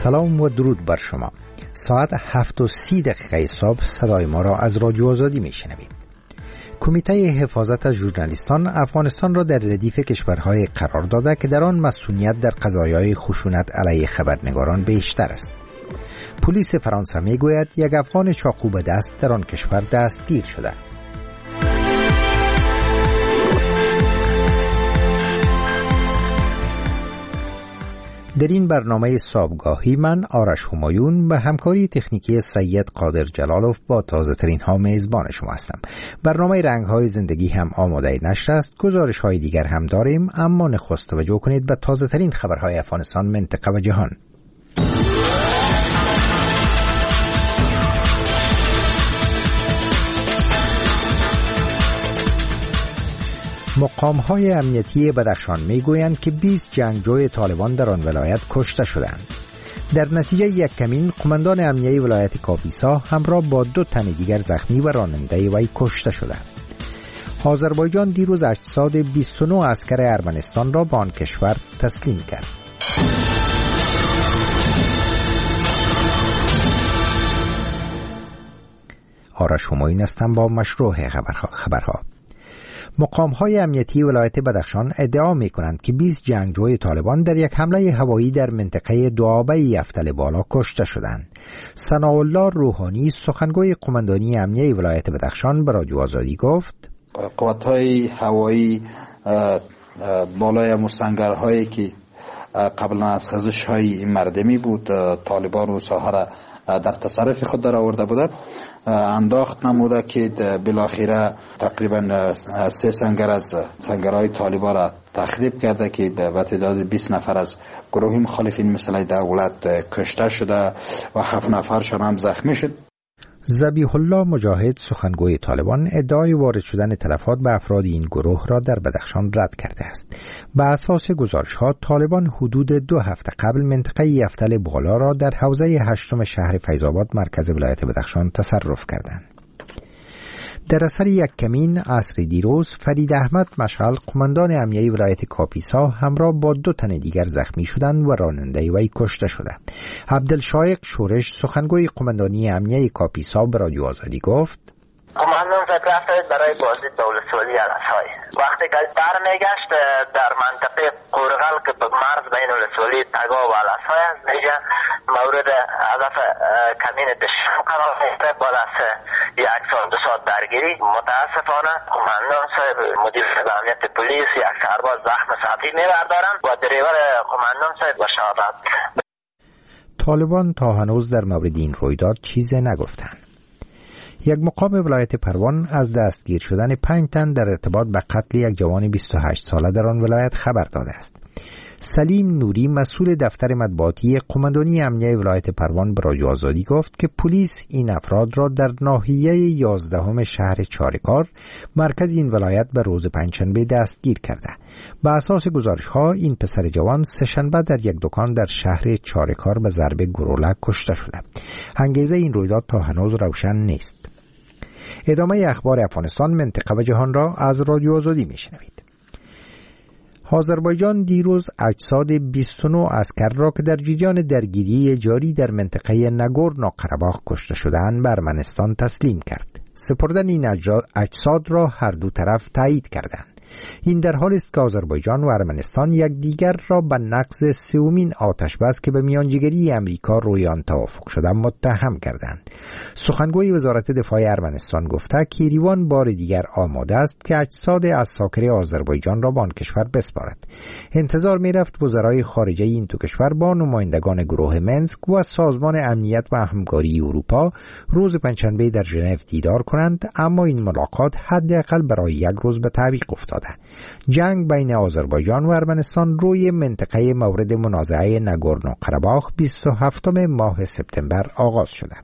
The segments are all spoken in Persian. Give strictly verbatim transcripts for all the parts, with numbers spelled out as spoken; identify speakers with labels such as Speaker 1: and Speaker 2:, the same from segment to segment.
Speaker 1: سلام و درود بر شما. ساعت هفت و سی دقیقه صبح صدای ما را از رادیو آزادی می شنوید. کمیته حفاظت از ژورنالیستان افغانستان را در ردیف کشورهای قرار داده که در آن مسئولیت در قضایای خشونت علیه خبرنگاران بیشتر است. پلیس فرانسه می گوید یک افغان چاقو به دست در آن کشور دستگیر شده. در این برنامه صبحگاهی من آرش همایون به همکاری تکنیکی سید قادر جلالوف با تازه ترین ها میزبان شما هستم. برنامه رنگ های زندگی هم آماده نشر است. گزارش های دیگر هم داریم، اما نخست توجه کنید به تازه ترین خبرهای افغانستان، منطقه و جهان. مقام‌های امنیتی بدخشان می‌گویند که بیست جنگجوی طالبان در آن ولایت کشته شدند. در نتیجه یک کمین، قماندان امنیتی ولایت کاپیسا همراه با دو تن دیگر زخمی و راننده وی کشته شدند. آذربایجان دیروز اجساد بیست و نه عسکر ارمنستان را به آن کشور تسلیم کرد. آرش همایون هستم با مشروع خبرها. خبرها. مقام‌های امنیتی ولایت بدخشان ادعا می‌کنند که بیست جنگجوی طالبان در یک حمله هوایی در منطقه دوآبه یفتل بالا کشته شدند. ثناءالله روحانی سخنگوی قماندانی امنیتی ولایت بدخشان به رادیو آزادی گفت:
Speaker 2: قوت‌های هوایی بالای مسنگرهایی که قبلا از خزش‌های مردمی بود طالبان و ساحره در تصرف خود در آورده بودند، انداخت نموده که بالاخره تقریبا سه سنگر از سنگرهای طالبان را تخریب کرده که به تعداد بیست نفر از گروه مخالفین مثل دولت کشته شده و هفت نفرشان هم زخمی شد.
Speaker 1: ذبیح الله مجاهد سخنگوی طالبان ادعای وارد شدن تلفات به افراد این گروه را در بدخشان رد کرده است. به اساس گزارش‌ها طالبان حدود دو هفته قبل منطقه یفتل بالا را در حوزه هشتم شهر فیض‌آباد مرکز ولایت بدخشان تصرف کردند. در اثر یک کمین عصر دیروز فرید احمد مشعل قماندان امنیتی ولایت کاپیسا همراه با دو تن دیگر زخمی شدند و راننده وی کشته شدند. عبدالشایق شورش سخنگوی قماندانی امنیتی کاپیسا به رادیو آزادی گفت:
Speaker 3: قماندان زد رفت برای بازدید به ولسوالی علسای. وقتی که برمیگشت در منطقه قورغل که به مرز بین ولسوالی تگا و علسای است، دیگه مورد هدف کمین دشمن قرار گرفته. بعد از یک سال دو ساعت درگیری متاسفانه قماندان صاحب مدیر امنیت پلیس یک سرباز زخم سطحی میبردارند و دریور قماندان صاحب به شهادت.
Speaker 1: طالبان تا هنوز در مورد این رویداد چیزی نگفتند. یک مقام ولایت پروان از دستگیر شدن پنج تن در ارتباط به قتل یک جوان بیست و هشت ساله در آن ولایت خبر داده است. سلیم نوری مسئول دفتر مطبوعاتی قماندانی امنیتی ولایت پروان به رادیو آزادی گفت که پلیس این افراد را در ناحیه یازدهم شهر چارکار مرکز این ولایت به روز پنجشنبه دستگیر کرده. به اساس گزارش‌ها این پسر جوان سه‌شنبه در یک دکان در شهر چارکار به ضرب گلوله کشته شده. انگیزه این رویداد تا هنوز روشن نیست. ادامه اخبار افغانستان، منطقه و جهان را از رادیو آزادی میشنوید. آذربایجان دیروز اجساد بیست و نه عسکر را که در جریان درگیری جاری در منطقه ناگورنو قره‌باخ کشته شدند به ارمنستان تسلیم کرد. سپردن این اجساد را هر دو طرف تایید کردند. این در حالی است که آذربایجان و ارمنستان یک دیگر را به نقض سومین آتشبس که به میانجیگری امریکا روی آن توافق شده متهم کردند. سخنگوی وزارت دفاع ارمنستان گفته که ایروان بار دیگر آماده است که اجساد عساکر آذربایجان را به آن کشور بسپارد. انتظار می‌رفت وزرای خارجه این دو کشور با نمایندگان گروه منسک و سازمان امنیت و همکاری اروپا روز پنجشنبه در ژنو دیدار کنند، اما این ملاقات حداقل برای یک روز به تعویق افتاد. جنگ بین آذربایجان و ارمنستان روی منطقه مورد منازعه ناگورنو قره‌باخ بیست و هفتم ماه سپتامبر آغاز شده.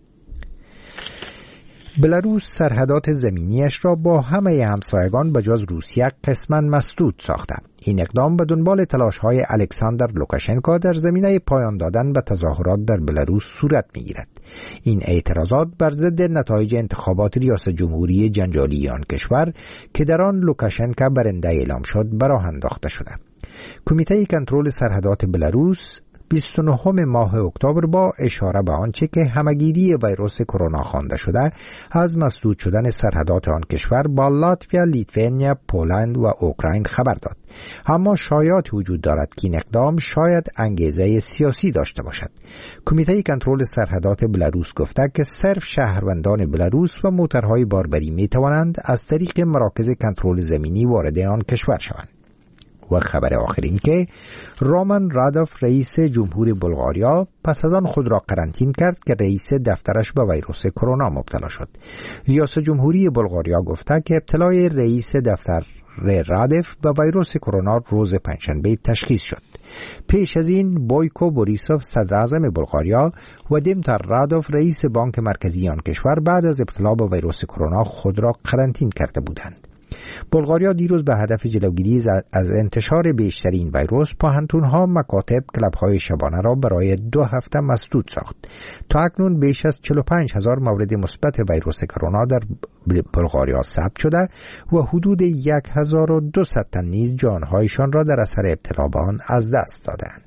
Speaker 1: بلاروس سرحدات زمینیش را با همه همسایگان بجز روسیه قسماً مسدود ساخته. این اقدام به دنبال تلاش‌های الکساندر لوکاشنکو در زمینه پایان دادن به تظاهرات در بلاروس صورت می‌گیرد. این اعتراضات بر ضد نتایج انتخابات ریاست جمهوری جنجالی آن کشور که در آن لوکاشنکو برنده اعلام شد، به راه انداخته شده. کمیته کنترل سرحدات بلاروس بیست و نهم ماه اکتبر با اشاره به آنچه که همگیری ویروس کرونا خوانده شده از مسدود شدن سرحدات آن کشور با لاتویا، لیتوانیا، پولند و اوکراین خبر داد. اما شایعات وجود دارد که این اقدام شاید انگیزه سیاسی داشته باشد. کمیته کنترل سرحدات بلاروس گفته که صرف شهروندان بلاروس و موترهای باربری می توانند از طریق مراکز کنترل زمینی وارد آن کشور شوند. و خبر آخر این که رومان رادوف رئیس جمهور بلغاریا پس از آن خود را قرنطین کرد که رئیس دفترش به ویروس کرونا مبتلا شد. ریاست جمهوری بلغاریا گفته که ابتلای رئیس دفتر رادف به ویروس کرونا روز پنجشنبه تشخیص شد. پیش از این بویکو بوریسوف صدر اعظم بلغاریا و دیمتار رادوف رئیس بانک مرکزی آن کشور بعد از ابتلا به ویروس کرونا خود را قرنطین کرده بودند. بلغاریا دیروز به هدف جلوگیری از انتشار بیشتر این ویروس پاهنتون‌ها، مکاتب، کلب‌های شبانه را برای دو هفته مسدود ساخت. تا اکنون بیش از چهل و پنج هزار مورد مثبت ویروس کرونا در بلغاریا ثبت شده و حدود هزار و دویست تن نیز جانهایشان را در اثر ابتلا به آن از دست دادند.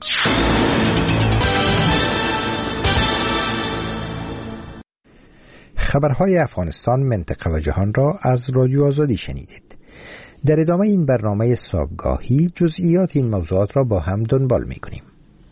Speaker 1: خبرهای افغانستان، منطقه و جهان را از رادیو آزادی شنیدید. در ادامه این برنامه صبحگاهی جزئیات این موضوعات را با هم دنبال می‌کنیم.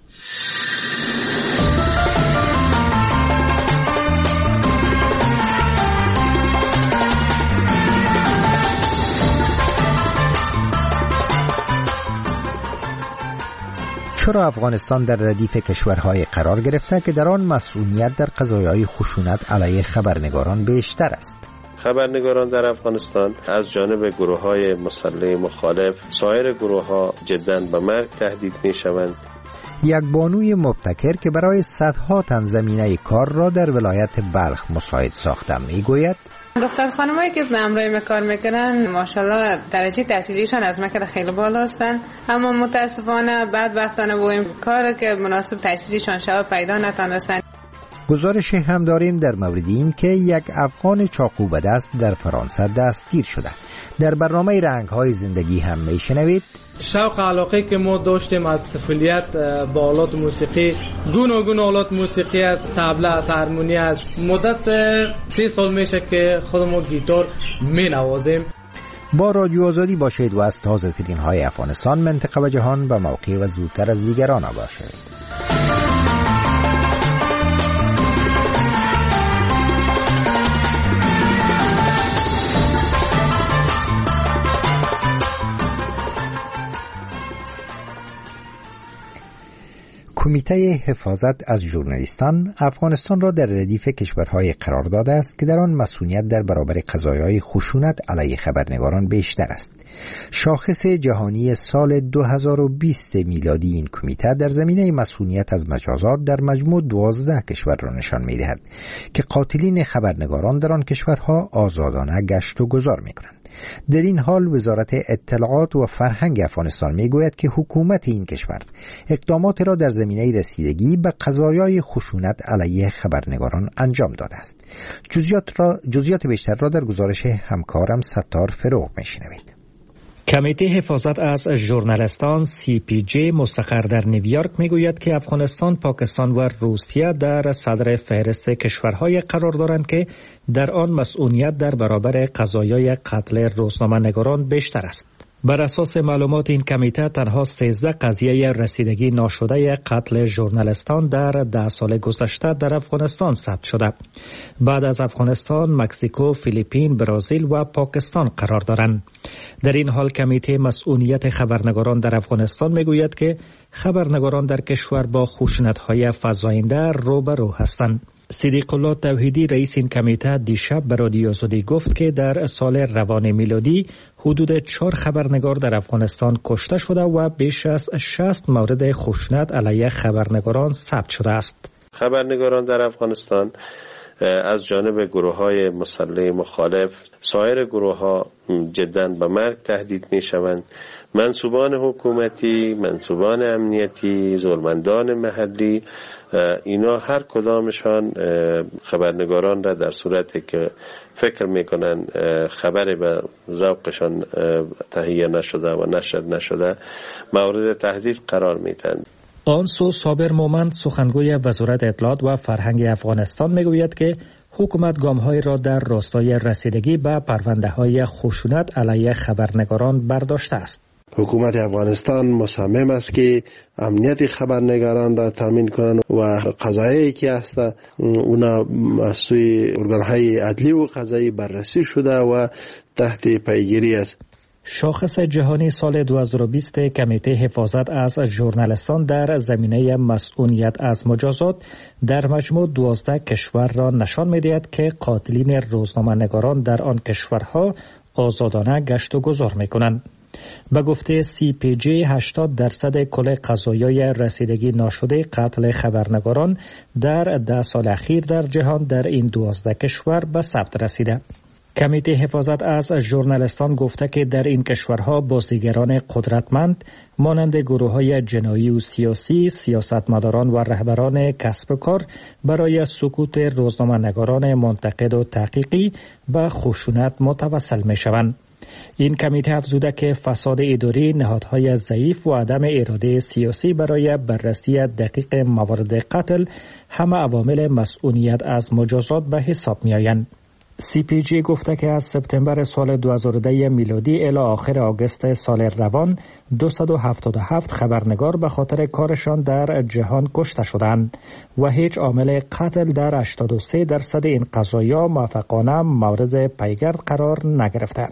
Speaker 1: چرا افغانستان در ردیف کشورهای قرار گرفته که در آن مسئولیت در قضایای خشونت علیه خبرنگاران بیشتر است؟
Speaker 4: خبرنگاران در افغانستان از جانب گروه‌های مسلح مخالف، سایر گروه‌ها جداً به مرگ تهدید می‌شوند.
Speaker 1: یک بانوی مبتکر که برای صدها تن زمینه کار را در ولایت بلخ مساعد ساخته میگوید
Speaker 5: دختر خانمایی که به همراه کار میکنن ماشاءالله درجه تحصیلیشان از مکه خیلی بالا هستن، اما متاسفانه بدبختانه با این کار که مناسب تحصیلیشان شود پیدا نتونستن.
Speaker 1: گزارش هم داریم در مورد این که یک افغان چاقو به دست در فرانسه دستگیر شده. در برنامه رنگ‌های زندگی هم میشنوید
Speaker 6: شوق علاقه که ما داشتیم از طفولیت با آلات موسیقی، گوناگون آلات موسیقی از طبله، از هارمونی، از مدت سی سال میشه که خودمون گیتار می نوازیم.
Speaker 1: با رادیو آزادی باشید و از تازه ترین های افغانستان، منطقه و جهان به موقع و زودتر از دیگران باشید. کمیته حفاظت از ژورنالیستان افغانستان را در ردیف کشورهای قرار داده است که در آن مسئولیت در برابر قضایای خشونت علیه خبرنگاران بیشتر است. شاخص جهانی سال دو هزار و بیست میلادی این کمیته در زمینه مسئولیت از مجازات در مجموع دوازده کشور را نشان می‌دهد که قاتلین خبرنگاران در آن کشورها آزادانه گشت و گذار می‌کنند. در این حال وزارت اطلاعات و فرهنگ افغانستان میگوید که حکومت این کشور اقدامات را در زمینه رسیدگی به قضایای خشونت علیه خبرنگاران انجام داده است. جزئیات را جزئیات بیشتر را در گزارش همکارم ستار فروغ میشنوید.
Speaker 7: کمیته حفاظت از ژورنالیستان سی پی جی مستقر در نیویورک میگوید که افغانستان، پاکستان و روسیه در صدر فهرست کشورهای قرار دارند که در آن مسئولیت در برابر قضایای قتل روزنامه‌نگاران بیشتر است. بر اساس معلومات این کمیته تنها سیزده قضیه رسیدگی ناشده قتل ژورنالیستان در ده سال گذشته در افغانستان ثبت شده. بعد از افغانستان، مکزیکو، فیلیپین، برزیل و پاکستان قرار دارند. در این حال کمیته مسئولیت خبرنگاران در افغانستان میگوید که خبرنگاران در کشور با خشونت‌های فزاینده روبرو هستند. صدیق الله توحیدی رئیس این کمیته دیشب به رادیو آزادی گفت که در سال روان میلادی حدود چهار خبرنگار در افغانستان کشته شده و بیش از شصت مورد خشونت علیه خبرنگاران ثبت شده است.
Speaker 4: خبرنگاران در افغانستان از جانب گروه‌های مسلح مخالف، سایر گروه‌ها جداً به مرگ تهدید می‌شوند. منصوبان حکومتی، منصوبان امنیتی، زورمندان محلی، اینا هر کدامشان خبرنگاران را در صورتی که فکر میکنن خبر به ذوقشان تهیه نشده و نشر نشده مورد تهدید قرار میدن.
Speaker 7: آنسو صابر مومند سخنگوی وزارت اطلاعات و فرهنگ افغانستان میگوید که حکومت گام‌هایی را در راستای رسیدگی به پرونده‌های خشونت علیه خبرنگاران برداشته است.
Speaker 8: حکومت افغانستان مصمم است که امنیت خبرنگاران را تامین کنند و قضایایی که است اونا از سوی ارگان‌های عدلی و قضایی بررسی شده و تحت پیگیری است.
Speaker 7: شاخص جهانی سال دو هزار و بیست کمیته حفاظت از ژورنالیستان در زمینه مسئولیت از مجازات در مجموع دوازده کشور را نشان می‌دهد که قاتلین روزنامه‌نگاران در آن کشورها آزادانه گشت و گذار می‌کنند. به گفته سی پی جی هشتاد درصد کل قضایای رسیدگی ناشده قتل خبرنگاران در ده سال اخیر در جهان در این دوازده کشور به ثبت رسیده. کمیته حفاظت از ژورنالیستان گفته که در این کشورها بازیگران قدرتمند مانند گروه‌های جنایی و سیاسی، سیاستمداران و رهبران کسب و کار برای سکوت روزنامه‌نگاران منتقد و تحقیقی و خشونت متوسل می‌شوند. این کمیته افزوده که فساد اداری، نهادهای ضعیف و عدم اراده سیاسی برای بررسی دقیق موارد قتل همه عوامل مسئولیت از مجازات به حساب می‌آیند. سی پی جی گفته که از سپتامبر سال دو هزار و ده میلادی الی آخر آگوست سال روان دویست و هفتاد و هفت خبرنگار به خاطر کارشان در جهان کشته شدند و هیچ عامل قتل در هشتاد و سه درصد این قضایا موفقانه مورد پیگرد قرار نگرفته.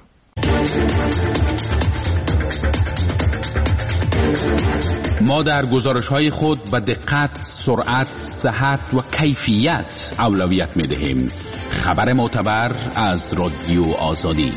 Speaker 9: ما در گزارش‌های خود به دقت، سرعت، صحت و کیفیت اولویت می‌دهیم. خبر معتبر از رادیو آزادی.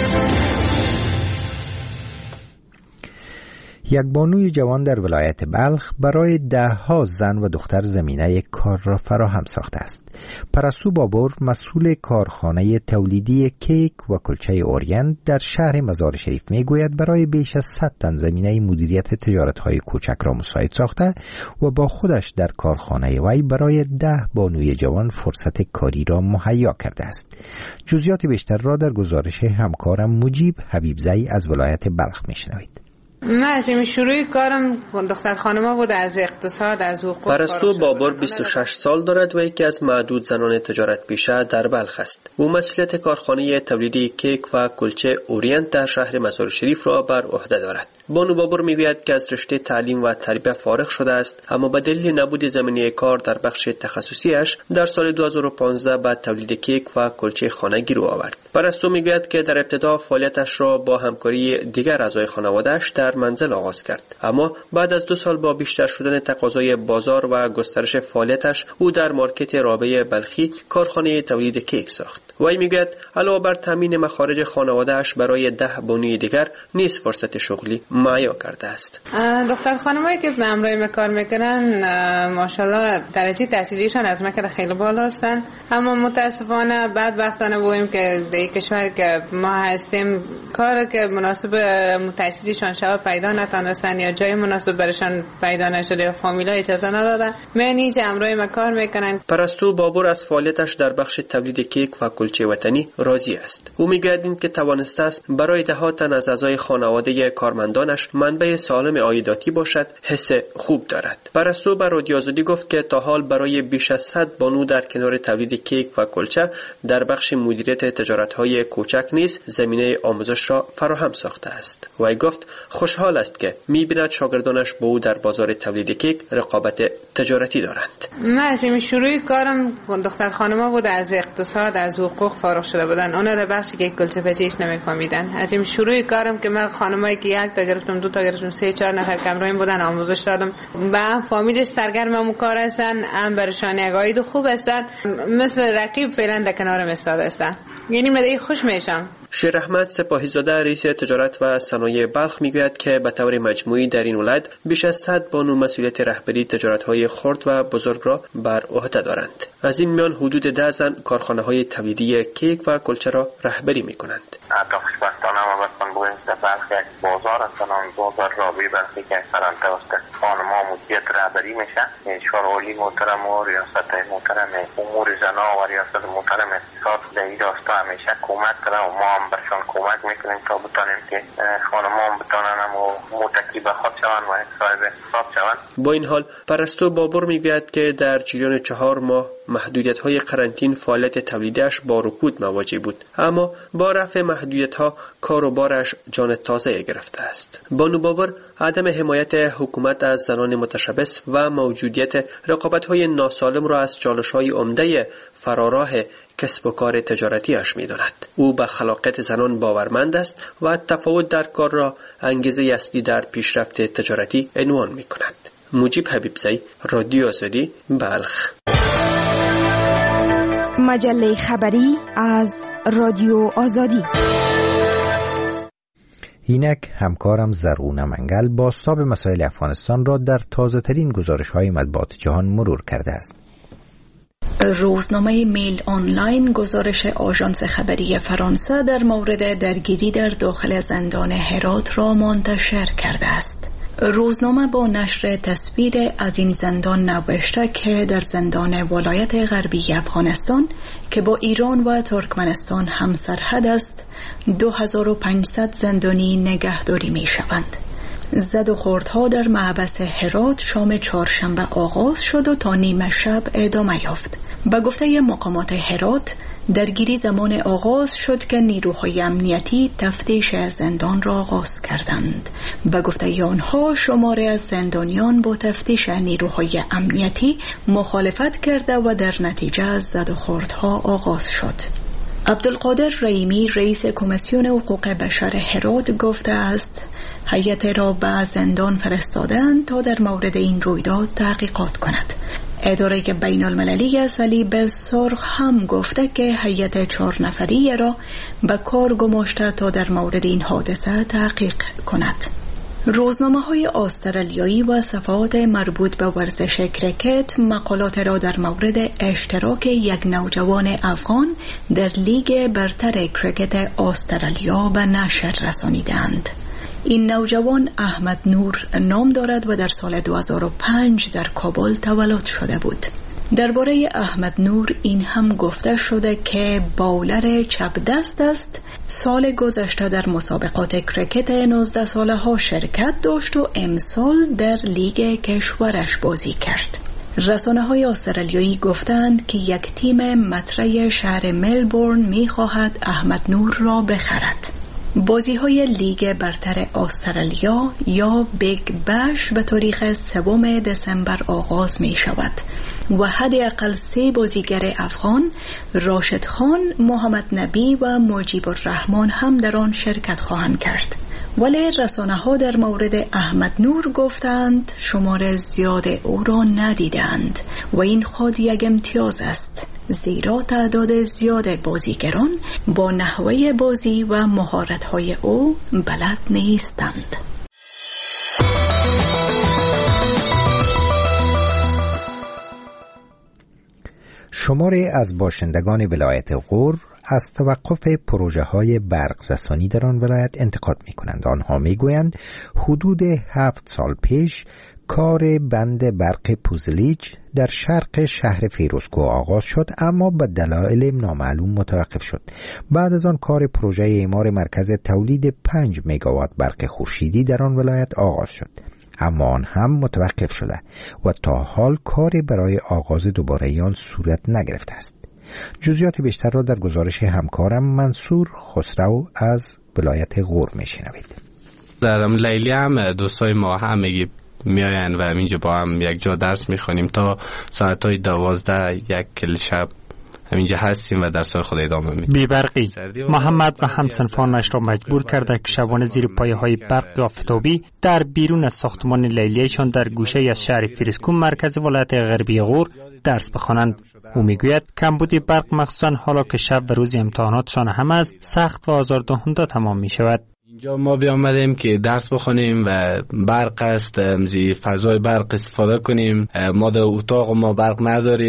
Speaker 1: یک بانوی جوان در ولایت بلخ برای ده ها زن و دختر زمینه کار را فراهم ساخته است. پرستو بابور مسئول کارخانه تولیدی کیک و کلچه اورینت در شهر مزار شریف میگوید برای بیش از صد تن زمینه مدیریت تجارت‌های کوچک را مساعد ساخته و با خودش در کارخانه وی برای ده بانوی جوان فرصت کاری را مهیا کرده است. جزئیات بیشتر را در گزارش همکارم مجیب حبیبزئی از ولایت بلخ میشنوید.
Speaker 5: من از این شروع کارم دختر خانما بود، از اقتصاد، از حقوق.
Speaker 10: پرستو بابور بیست و شش سال دارد و یکی از معدود زنان تجارت پیشه در بلخ است. او مسئولیت کارخانه تولیدی کیک و کلچه اورینت در شهر مزار شریف را بر عهده دارد. بانو بابور میگوید که از رشته تعلیم و تربیت فارغ شده است، اما به دلیل نبود زمینه کار در بخش تخصصیش در سال دو هزار و پانزده به تولید کیک و کلچه خانگی رو آورد. پرستو میگوید که در ابتدا فعالیتش را با همکاری دیگر اعضای خانواده‌اش در منزل آغاز کرد، اما بعد از دو سال با بیشتر شدن تقاضای بازار و گسترش فعالیتش او در مارکت رابعه بلخی کارخانه تولید کیک ساخت. وی میگوید علاوه بر تامین مخارج خانواده‌اش برای ده بانوی دیگر نیز فرصت شغلی مهیا کرده است.
Speaker 5: دختر خانمایی که به همراه کار میکنن ماشاءالله درجه تحصیلیشان از مکر خیلی بالا هستن، اما متاسفانه بعد وقتانه بودیم که در کشور که ما هستیم کار که مناسب تحصیلیشان شود پیدا نتونستن یا جای مناسب برشان پیدا نشده یا فامیلا اجازه ندادن. من اینجا همراه ما کار میکنن.
Speaker 10: پرستو بابور از فعالیتش در بخش تولید کیک و کلچه وطنی راضی است. او میگوید که توانسته است برای ده ها تن از اعضای خانواده کارمندانش منبع سالم عایداتی باشد، حس خوب دارد. پرستو بر رادیو آزادی گفت که تا حال برای بیش از صد بانو در کنار تولید کیک و کلچه در بخش مدیریت تجارت‌های کوچک نیز زمینه آموزش را فراهم ساخته است. وی گفت خوشحال است که می‌بیند شاگردانش با او در بازار تولید کیک رقابت تجارتی دارند.
Speaker 5: من از این شروع کارم دختر خانما بود، از اقتصاد، از حقوق فارغ شده بودن. اونا در بخش کیک کلچه پزیش نمی‌فهمیدن. از این شروع کارم که من خانمایی که یک تا گرفتم، دو تا گرفتم، سه چهار نفر کمرایم بودن آموزش دادم. با فامیلش سرگرم هم کار هستن، هم برشان عقاید خوب هستن، مثل رقیب فعلا در کنارم استاد هستن. یعنی من خوش میشم.
Speaker 10: شیر احمد سپاهیزاده رئیس تجارت و صنایع بلخ میگوید که به طور مجموعی در این ولایت بیش از صد بانو مسئولیت رهبری تجارت‌های خرد و بزرگ را بر عهده دارند. از این میان حدود ده زن کارخانه‌های تولیدی کیک و کلچه را رهبری می‌کنند.
Speaker 3: اطرافش بستانه و بستان بویم در بلخ یک بازار است، نام بازار رابعه بلخی که فرانسه است. خانم‌ها مدیریت رهبری میشه. شورای عالی محترم و ریاست محترم امور زنا و ریاست محترم اقتصاد در این راستا همیشه کمک کنه و ما هم برشان کمک میکنیم تا بتانیم که خانم‌ها هم بتانن و متکی به خود شوند و صاحب اقتصاد شوند.
Speaker 10: با این حال پرستو بابر میگوید که در جریان چهار ماه محدودیت‌های قرنطین فعالیت تولیدش با رکود مواجه بود، اما با رفع محدودیت‌ها کار و بارش جان تازه گرفته است. بانو بابر عدم حمایت حکومت از زنان متشبث و موجودیت رقابت‌های ناسالم را از چالش‌های عمده فراراه کسب و کار تجارتیش می‌داند. او به خلاقیت زنان باورمند است و تفاوت در کار را انگیزه اصلی در پیشرفت تجارتی عنوان می‌کند. مجیب حبیبزی، رادیو آزادی، بلخ.
Speaker 11: مجله خبری از رادیو آزادی.
Speaker 1: اینک همکارم زرغونه منگل بازتاب مسائل افغانستان را در تازه ترین گزارش های مطبوعات جهان مرور کرده است.
Speaker 12: روزنامه میل آنلاین گزارش آژانس خبری فرانسه در مورد درگیری در داخل زندان هرات را منتشر کرده است. روزنامه با نشر تصویر از این زندان نوشته که در زندان ولایت غربی افغانستان که با ایران و ترکمنستان همسرحد است، دو هزار و پانصد زندانی نگهداری می شوند. زد و خوردها در محبس هرات شام چهارشنبه آغاز شد و تا نیمه شب ادامه یافت. به گفته مقامات هرات، درگیری زمان آغاز شد که نیروهای امنیتی تفتیش زندان را آغاز کردند. به گفته آنها شماری از زندانیان با تفتیش نیروهای امنیتی مخالفت کرده و در نتیجه زد و خوردها آغاز شد. عبدالقادر رحیمی رئیس کمیسیون حقوق بشر هرات گفته است هیئت را به زندان فرستادند تا در مورد این رویداد تحقیقات کند. اداره بین المللی صلیب سرخ هم گفته که هیئت چهار نفری را به کار گماشته تا در مورد این حادثه تحقیق کند. روزنامه های استرالیایی و صفحات مربوط به ورزش کرکت مقالات را در مورد اشتراک یک نوجوان افغان در لیگ برتر کرکت استرالیا به نشر رسانیدند. این نوجوان احمد نور نام دارد و در سال دو هزار و پنج در کابل تولد شده بود. درباره احمد نور این هم گفته شده که باولر چپ دست است. سال گذشته در مسابقات کرکت نوزده ساله ها شرکت داشت و امسال در لیگ کشورش بازی کرد. رسانه های استرالیایی گفتند که یک تیم مطرح شهر ملبورن می خواهد احمد نور را بخرد. بازی های لیگ برتر استرالیا یا بیگ بش به تاریخ سوم دسامبر آغاز می شود و حداقل سه بازیگر افغان، راشد خان، محمد نبی و مجیب الرحمن هم در آن شرکت خواهند کرد. ولی رسانه ها در مورد احمد نور گفتند شمار زیاد او را ندیدند و این خود یک امتیاز است، زیرا تعداد زیاد بازیگران با نحوه بازی و مهارت‌های او بلد نیستند.
Speaker 1: شماری از باشندگان ولایت غور از توقف پروژه های برق رسانی در آن ولایت انتقاد می کنند. آنها می گویند حدود هفت سال پیش کار بند برق پوزلیج در شرق شهر فیروزکوه آغاز شد اما به دلایل نامعلوم متوقف شد. بعد از آن کار پروژه اعمار مرکز تولید پنج مگاوات برق خورشیدی در آن ولایت آغاز شد، اما آن هم متوقف شده و تا حال کاری برای آغاز دوباره آن صورت نگرفته است. جزئیات بیشتر را در گزارش همکارم منصور خسرو از ولایت غور میشنوید.
Speaker 13: در لیلی هم دوستای ما همگی میاین و اینجا با هم یک جا درس میخونیم تا ساعتهای دوازده یک کل شب همینجا هستیم و درس خود ادامه میدیم.
Speaker 14: بیبرقی محمد و همسنفانش را مجبور کرده که شبانه زیر پایه های برق آفتابی در بیرون از ساختمان لیلیشان در گوشه از شهر فیروزکو مرکز ولایت غربی غور درس بخوانند. او میگوید کمبودی برق مخصوصا حالا که شب و روز امتحاناتشان هم از سخت و آزاردهنده تمام می شود.
Speaker 13: اینجا ما بیامدیم که درس بخونیم و برق است، فضای برق استفاده کنیم. ما در اتاق ما برق نداریم،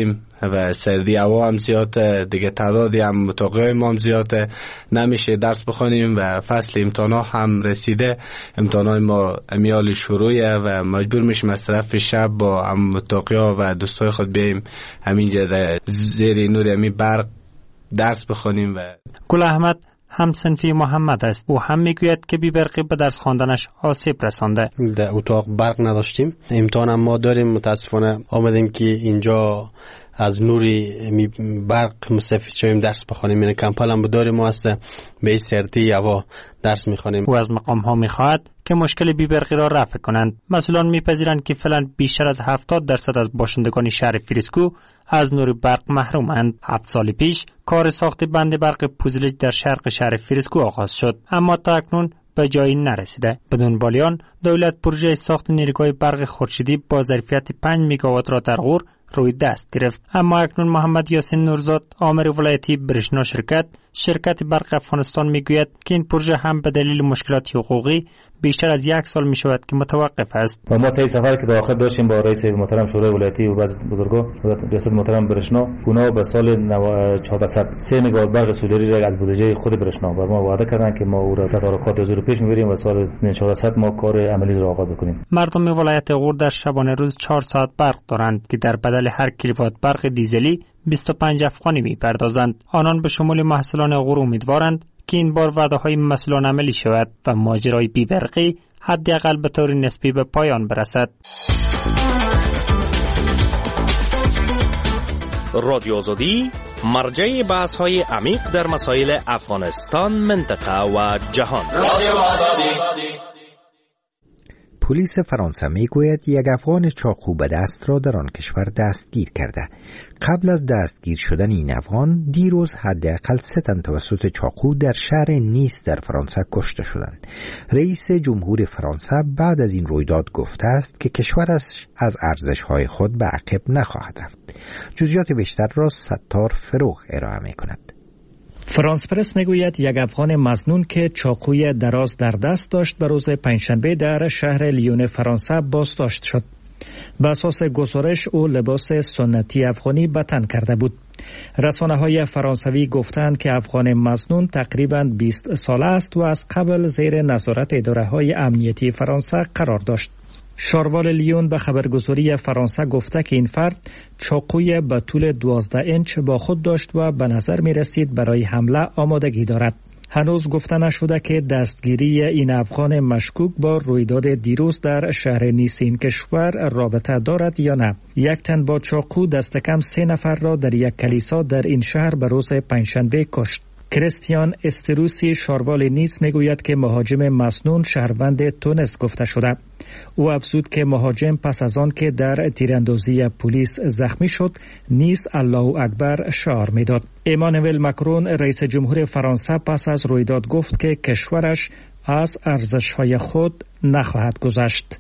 Speaker 13: و سردی هوا هم زیاده دیگه، تعدادی هم متوقع ما هم زیاده، نمیشه درس بخونیم و فصل امتحانا هم رسیده. امتحانای ما امیال شروعه و مجبور میشیم از طرف شب با هم متوقع و دوستای خود بیم همینجا زیر نور امی برق درس بخونیم. و
Speaker 14: گل احمد هم صنفی محمد است. او هم میگوید که بی برقی به درس خواندنش آسیب رسانده.
Speaker 15: در اتاق برق نداشتیم، امتحان هم ما داریم. متاسفانه آمدیم که اینجا از نوری برق مستفید شویم درس بخونیم، یعنی کمپل هم داریم و هست به سردی هوا درس میخوانیم.
Speaker 14: او از مقام ها میخواهد که مشکل بی برقی را رفع کنند. مسئولان میپذیرند که فعلا بیشتر از هفتاد درصد از باشندگان شهر فریسکو از نور برق محرومند. هفت سال پیش کار ساخت بند برق پوزلج در شرق شهر فریسکو آغاز شد، اما تا اکنون به جایی نرسیده. بدون بالیان دولت پروژه ساخت نیروگاه برق خورشیدی با ظرفیت پنج مگاوات را در غور روی دست گرفت. اما اکنون محمد یاسین نورزاد آمر ولایتی برشنا شرکت شرکت برق افغانستان میگوید که این پروژه هم به دلیل مشکلات حقوقی بیشتر از یک سال می شود که متوقف است.
Speaker 16: و ما طی سفر که داخل داشتیم با رئیس محترم شورای ولایتی و بعض بزرگا ریاست محترم برشنا، اونا به سال چهارصد سه مگاوات برق سولری را از بودجه خود برشنا و ما وعده کردن که ما او را تدارکات از رو پیش میبریم و سال چهارصد ما کار عملی را آغاز بکنیم.
Speaker 14: مردم ولایت غور در شبانه روز چهار ساعت برق دارند که در بدل هر کیلووات برق دیزلی بیست و پنج افغانی میپردازند. آنان به شمول محصولان غور امیدوارند که این بار وعده های مسئولان عملی شود و ماجرای بی برقی حداقل به طور نسبی به پایان برسد.
Speaker 17: رادیو آزادی مرجع بحث های عمیق در مسائل افغانستان، منطقه و جهان. رادیو آزادی.
Speaker 1: پلیس فرانسه میگوید یک افغان چاقو به دست را در آن کشور دستگیر کرده. قبل از دستگیر شدن این افغان دیروز حداقل سه تن توسط چاقو در شهر نیس در فرانسه کشته شدند. رئیس جمهور فرانسه بعد از این رویداد گفته است که کشورش از ارزش‌های خود به عقب نخواهد رفت. جزئیات بیشتر را ستار فروغ ارائه می‌کند.
Speaker 7: فرانس پرس میگوید یک افغان مظنون که چاقوی دراز در دست داشت به روز پنجشنبه در شهر لیون فرانسه بازداشت شد. به اساس گزارش او لباس سنتی افغانی به تن کرده بود. رسانه‌های فرانسوی گفتند که افغان مظنون تقریباً بیست ساله است و از قبل زیر نظارت اداره‌های امنیتی فرانسه قرار داشت. شاروال لیون به خبرگزاری فرانسه گفته که این فرد چاقوی به طول دوازده اینچ با خود داشت و به نظر می رسید برای حمله آمادگی دارد. هنوز گفته نشده که دستگیری این افغان مشکوک با رویداد دیروز در شهر نیس این کشور رابطه دارد یا نه. یک تن با چاقو دست کم سه نفر را در یک کلیسا در این شهر به روز پنجشنبه کشت. کریستیان استروسی شاروال نیس میگوید که مهاجم مسنون شهروند تونس گفته شده. او افزود که مهاجم پس از آن که در تیراندازی پلیس زخمی شد نیس الله اکبر شعار میداد. ایمانوئل مکرون رئیس جمهور فرانسه پس از رویداد گفت که کشورش از ارزش‌های خود نخواهد گذشت.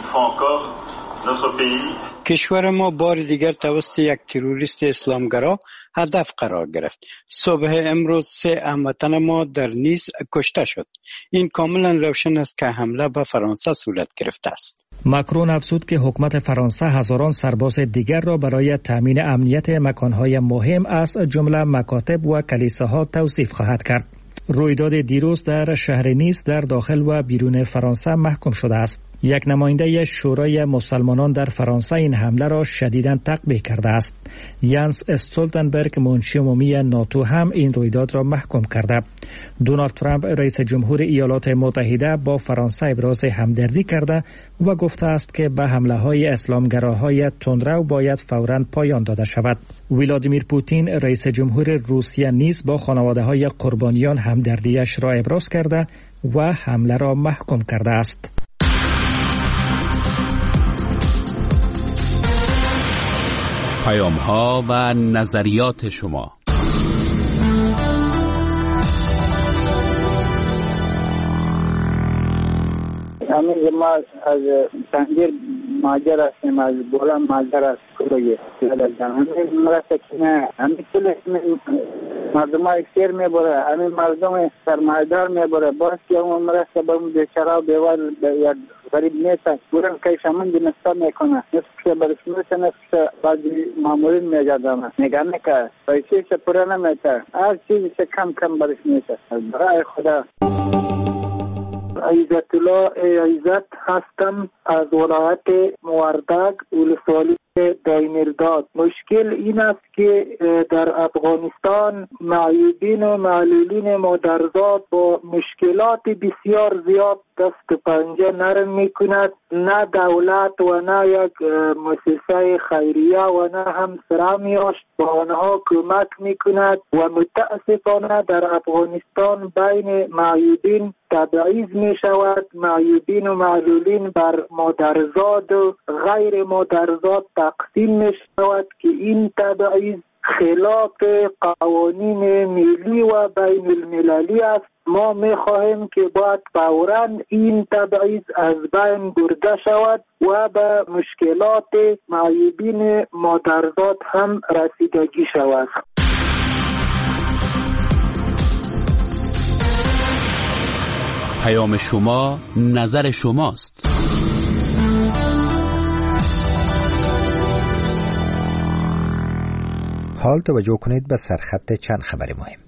Speaker 18: کشور ما بار دیگر توسط یک تروریست اسلامگرا هدف قرار گرفت. صبح امروز سه هموطن ما در نیس کشته شد. این کاملا روشن است که حمله به فرانسه صورت گرفته است.
Speaker 7: ماکرون افزود که حکومت فرانسه هزاران سرباز دیگر را برای تامین امنیت مکانهای مهم از جمله مکاتب و کلیساها توصیف خواهد کرد. رویداد دیروز در شهر نیس در داخل و بیرون فرانسه محکوم شده است. یک نماینده شورای مسلمانان در فرانسه این حمله را شدیداً تقبیح کرده است. یانس استولتنبرگ منشی عمومی ناتو هم این رویداد را محکوم کرده. دونالد ترامپ رئیس جمهور ایالات متحده با فرانسه ابراز همدردی کرده و گفته است که به حمله‌های اسلامگراهای تندرو باید فوراً پایان داده شود. ولادیمیر پوتین رئیس جمهور روسیه نیز با خانواده‌های قربانیان همدردیش را ابراز کرده و حمله را محکوم کرده است.
Speaker 9: پیام ها و نظریات شما.
Speaker 19: همین ما از تنگیر ماجر هستیم، از بولا ماجر است کلوی همین مرسه که نه همین کل مردم های سیر می بره، همین مردم سرمایدار می بره، باز که اون مرسه به اون بیچاره و بیوار غریب نیست. برن کیش من دینستا میکنه. نصف برش میشه نصف بعضی معمولین میگردم. نگاه نکه. پیسه چه پره نمیشه. هر چیزی چه کم کم برش میشه. برای خدا. عزت الله عزت هستم از ولایت موردک ولسوالی دایمیرداد. مشکل این است که در افغانستان معیوبین و معلولین مادرزاد با مشکلات بسیار زیاد دست و پنجه نرم می کند. نه دولت و نه یک مؤسسه خیریه و نه هم سرامیاش با آنها کمک می کند و متاسفانه در افغانستان بین معیوبین تبعیض می شود. معیوبین و معلولین بر مادرزاد و غیر مادرزاد تقسیم می شود که این تبعیض خلاف قوانین ملی و بین المللی است. ما می خواهیم که باید فوراً این تبعیض از بین برده شود و به مشکلات معیوبین مادرزاد هم رسیدگی شود.
Speaker 9: پیام شما نظر شماست.
Speaker 1: حال توجه کنید به سرخط چند خبر مهم.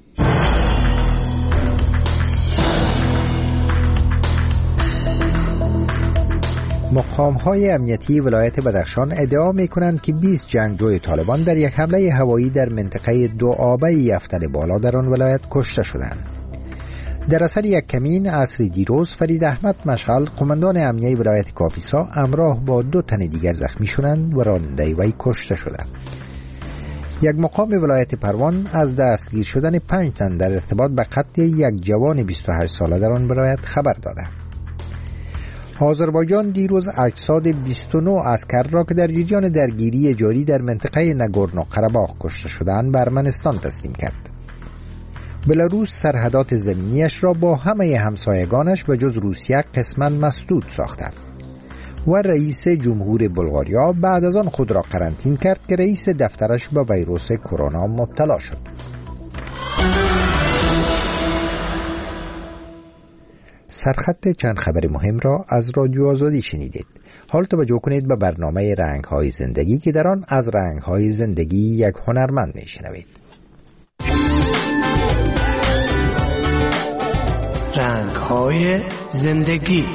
Speaker 1: مقام‌های امنیتی ولایت بدخشان ادعا می‌کنند که بیست جنگجوی طالبان در یک حمله هوایی در منطقه دوآبه یفتل بالا در آن ولایت کشته شدند. در اثر یک کمین عصر دیروز فرید احمد مشعل قماندان امنیه ولایت کاپیسا همراه با دو تن دیگر زخمی شدند و راننده وی کشته شدند. یک مقام ولایت پروان از دستگیر شدن پنج تن در ارتباط به قتل یک جوان بیست و هشت ساله در آن ولایت خبر دادند. آذربایجان دیروز اجساد بیست و نه عسکر را که در جریان درگیری جاری در منطقه ناگورنو قره‌باخ کشته شدند به ارمنستان تسلیم کرد. بلاروس سرحدات زمینیش را با همه همسایگانش به جز روسیه قسماً مسدود ساخته و رئیس جمهور بلغاریا بعد از آن خود را قرنطین کرد که رئیس دفترش به ویروس کرونا مبتلا شد. سرخط چند خبر مهم را از رادیو آزادی شنیدید. حال توجه کنید به برنامه رنگ‌های زندگی که در آن از رنگ‌های زندگی یک هنرمند می‌شنوید.
Speaker 20: رنگ‌های زندگی.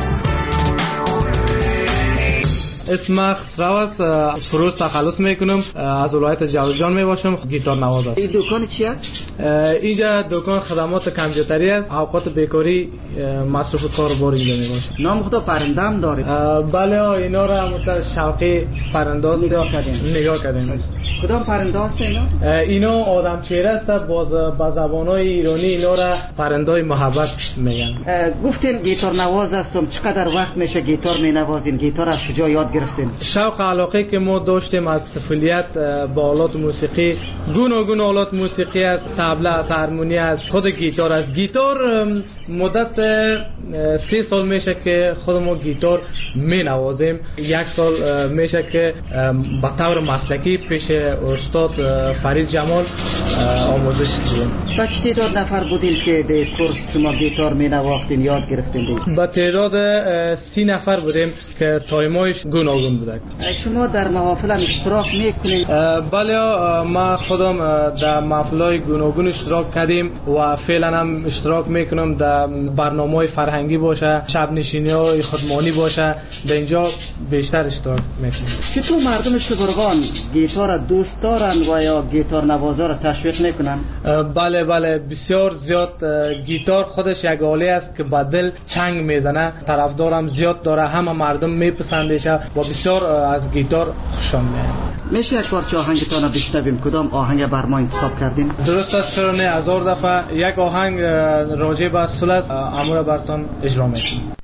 Speaker 6: اسم خسرو فروز تخلص میکنم از ولایت جوزجان میباشم. گیتار نواز است.
Speaker 20: این دکان چی است؟
Speaker 6: اینجا دکان خدمات کامپیوتری است. اوقات بیکاری مصرف کار بار اینجا میباشه.
Speaker 20: نام خدا پرنده هم دارید؟
Speaker 6: بله اینا را متأ شوقی پرنداز
Speaker 20: نگاه کردیم.
Speaker 6: نگاه کردیم.
Speaker 20: کدام پرنده است اینا؟
Speaker 6: اینا آدم چهره است. باز با زبان‌های ایرانی اینا را پرنده‌های محبت میگن.
Speaker 20: گفتین گیتار نواز هستم. چقدر وقت میشه گیتار مینوازین؟ گیتار از کجا یاد گرفتین؟
Speaker 6: شوق علاقه که ما داشتیم از طفولیت با آلات موسیقی، گوناگون آلات موسیقی است، طبله است، هارمونی است، خود گیتار است. گیتار مدت سه سال میشه که خودمون گیتار مینوازیم. یک سال میشه که به طور مسلکی پیش استاد فرید جمال آموزش دیدیم.
Speaker 20: با چه تعداد نفر بودین که در کورس شما گیتار مینواختین یاد گرفتین؟
Speaker 6: با تعداد سی نفر بودیم که تایمایش گوناگون بوده.
Speaker 20: شما در محافل هم اشتراک میکنید؟
Speaker 6: بله ما خودم در محفل‌های گوناگون اشتراک کردیم و فعلا هم اشتراک میکنم در برنامه‌های فرهنگی باشه، شب نشینی‌های خودمانی باشه، در اینجا بیشتر اشتراک میکنم.
Speaker 20: چطور مردم شبرغان گیتار دوست دارن و یا گیتار نوازا را تشویق میکنن؟
Speaker 6: بله بله بسیار زیاد. گیتار خودش یک آله است که با دل چنگ میزنه. طرفدارم زیاد داره. همه مردم میپسندش و بسیار از گیتار خوشم میاد.
Speaker 20: میشه یک بار چه آهنگتان رو بشنویم؟ کدام آهنگ بر ما انتخاب کردین؟
Speaker 6: درست است چرا نه. هزار دفعه یک آهنگ راجع به صلح است امور براتون اجرا میکنم.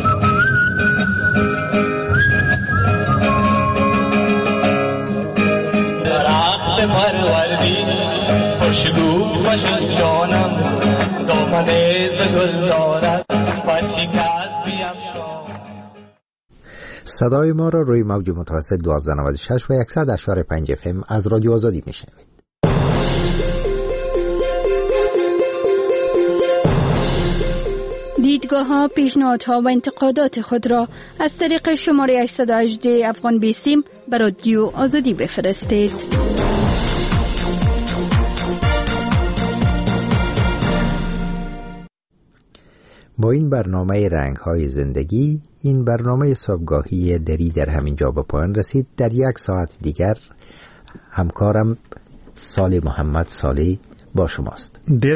Speaker 21: درخت پروردین خوشبو خوش جانم دامن ز گل دارد بچی که از بیفشان.
Speaker 1: صدای ما را روی موج متوسط دوازده نود و شش و صد و یک و پنج اف ام از رادیو آزادی میشنوید.
Speaker 11: دیدگاه
Speaker 2: نگاه ها، پیشنهاد ها و انتقادات خود را از طریق شماره هشت یک هشت افغان بیسیم به رادیو آزادی بفرستید.
Speaker 1: با این برنامه رنگ های زندگی، این برنامه صبحگاهی دری در همین جا به پایان رسید. در یک ساعت دیگر همکارم صالح محمد صالح با شماست.